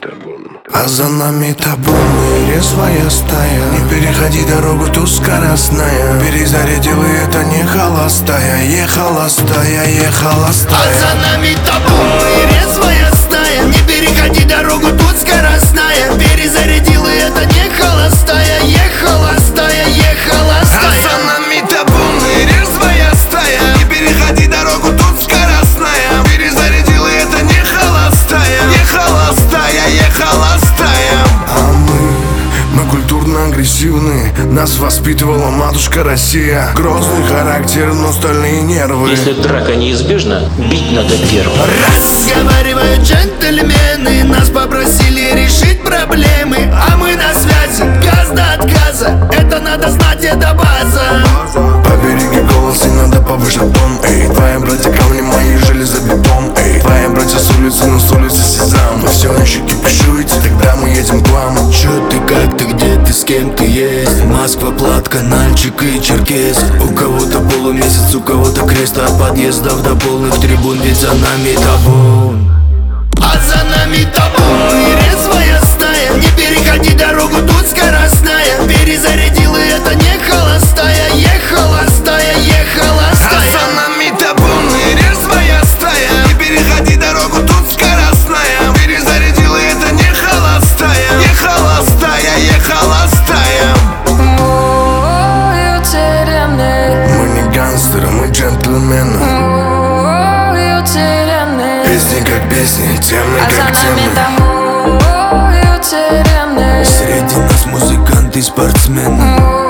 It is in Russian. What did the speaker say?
табун. А за нами табун и резвая стая. Не переходи дорогу, тут скоростная. Перезарядил, и это не холостая. Ехала стая, ехала стая. А за нами табун и резвая стая. Не переходи дорогу, тут скоростная. Перезарядил, и это не холостая. Ехала стая, ехала стая. А за нами табун и резвая стая. Не переходи дорогу, тут скоростная. Перезарядил, и это не холостая. Ехала стая, ехала стая. А мы культурно агрессивны. Нас воспитывала матушка Россия. Грозный характер, но стальные нервы. Если драка неизбежна, бить надо первым. Разговаривают джентльмены. Нас попросили решить проблемы. А мы на связи, газ до отказа. Это надо знать, это база. Побереги голос, и надо повышать тон. Эй, твои братья камни, мои железобетон. Эй, твои братья с улицы, но с улицы сезам. Вы все еще кипишуете, тогда мы едем к вам. Чё ты, как ты, где ты, с кем ты есть? Москва, Платка, Нальчик и Черкес. У кого-то полумесяц, у кого-то крест. От подъездов до полных трибун, ведь за нами табун. А за нами табун и резвая стая. Не переходи дорогу, тут скоростная. Перезарядила, это не холостая. Ехала стая, ехала стая. А за нами табун и резвая стая. Не переходи дорогу, тут скоростная. Перезарядил, и это не холостая. Ехала стая, ехала стая. Мы не гангстеры, мы джентльмены. Песни как песни, темы как темы. Среди нас музыканты и спортсмены.